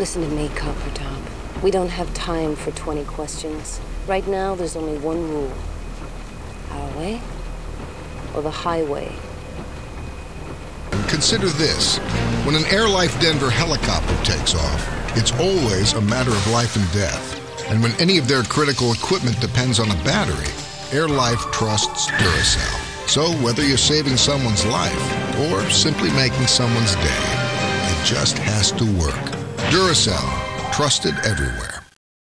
Listen to me, Copper Top. We don't have time for 20 questions. Right now, there's only one rule. Our way or the highway? Consider this. When an AirLife Denver helicopter takes off, it's always a matter of life and death. And when any of their critical equipment depends on a battery, AirLife trusts Duracell. So whether you're saving someone's life or simply making someone's day, it just has to work. Duracell, trusted everywhere.